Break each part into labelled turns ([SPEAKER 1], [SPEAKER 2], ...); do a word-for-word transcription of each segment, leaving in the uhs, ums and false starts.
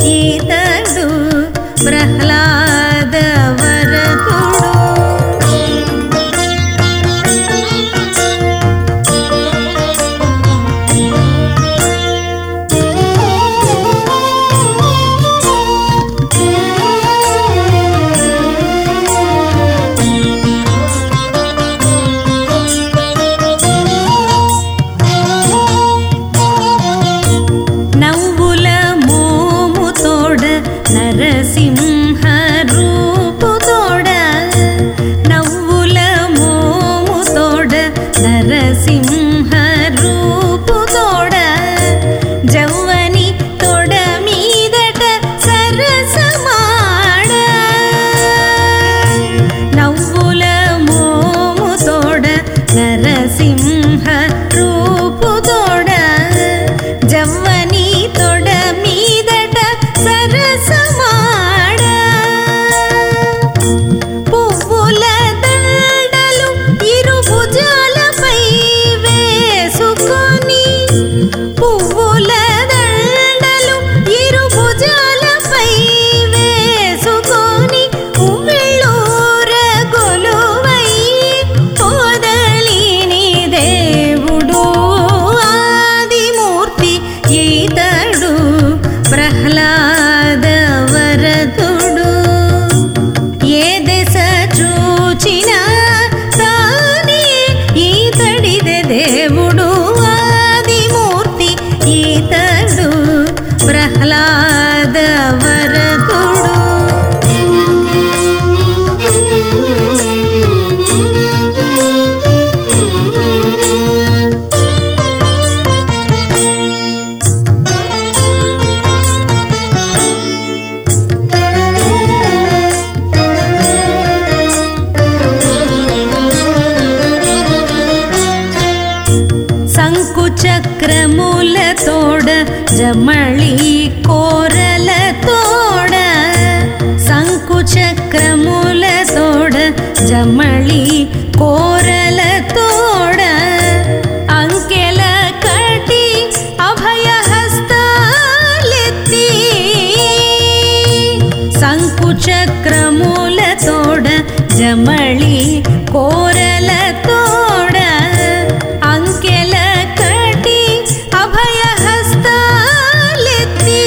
[SPEAKER 1] ఈతడు ప్రహ్లాద వరదుడు. నవ్వుల మోముతోడ నరసింహ రూపుతోడ, నవ్వుల మోముతోడ నరసింహ రూపుతోడ, జవ్వని తొడ మీదట సరసమాడ. నవ్వుల మోముతోడ నరసింహ రూపుతోడ, జవ్వని తొడ మీదట సరసమాడ. పువ్వుల దండలు ఇరు భుజాలపై వేసుకొని, పువ్వుల దండలు ఇరు భుజాలపై వేసుకొని, ఉవ్విళ్ళూర కొలువై పొదలిని దేవుడు ఆదిమూర్తి ఈతడు ప్రహ్లాద వరదుడు. ఏ దశ చూచినా తానే ఈతడిదే దేవుడు ఆదిమూర్తి ఈతడు ప్రహ్లాద వరదుడు. శంకుచక్రముల తోడ జమళి కోరల తోడ, శంకుచక్రముల తోడ జమళి కోరల తోడ, అంకెల కటి అభయహస్తాలెత్తి, శంకుచక్రముల తోడ జమళి కోరల తోడ, అంకెల కటి అభయహస్తాలెత్తి,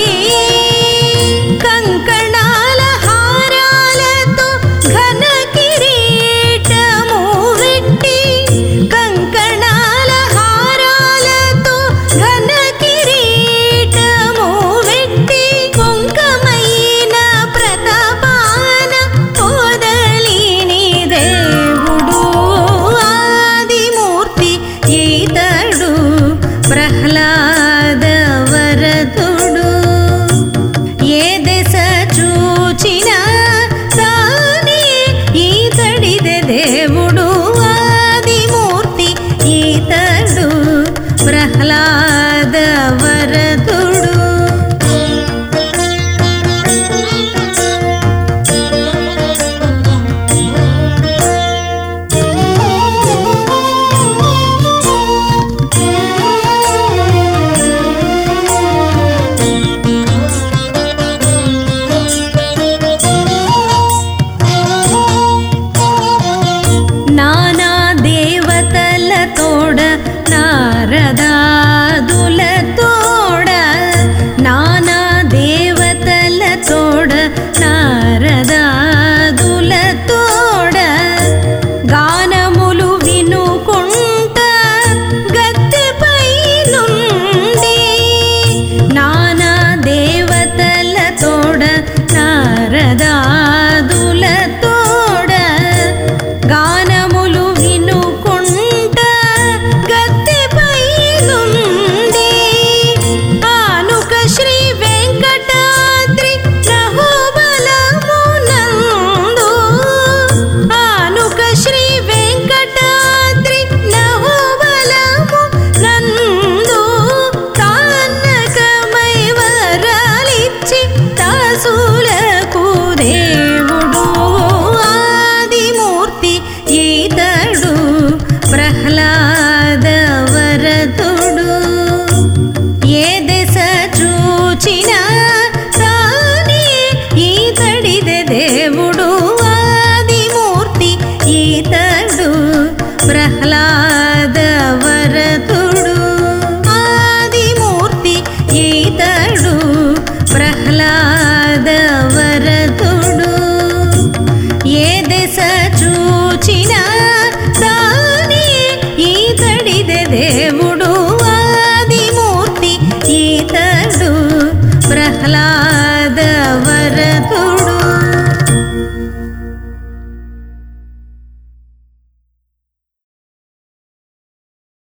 [SPEAKER 1] కంకణాల హారాలతో ఘన కిరీటము వెట్టి, కంకణాల హారాలతో ఘన కిరీటము వెట్టి, పొంకమైన ప్రతాపాన పొదలిని దేవుడు ఆదిమూర్తి ఈతడు ప్రహ్లాద వరదుడు. ఏ దశ చూచినా తానే ఈతడిదే దేవుడు ఆదిమూర్తి ఈతడు ప్రహ్లాద వరదుడు. నానా దేవతల తోడ నారదాదుల తోడ, నానా దేవతల తోడ నారదాదుల తోడ, గానములు వినుకుంట గద్దెపై నుండి, నానా దేవతల తోడ నారదాదుల తోడ, గానములు వినుకుంట గద్దెపై నుండి, ఆనుక శ్రీ వెంకటాద్రి నహోబలమునందు దెస చూచిన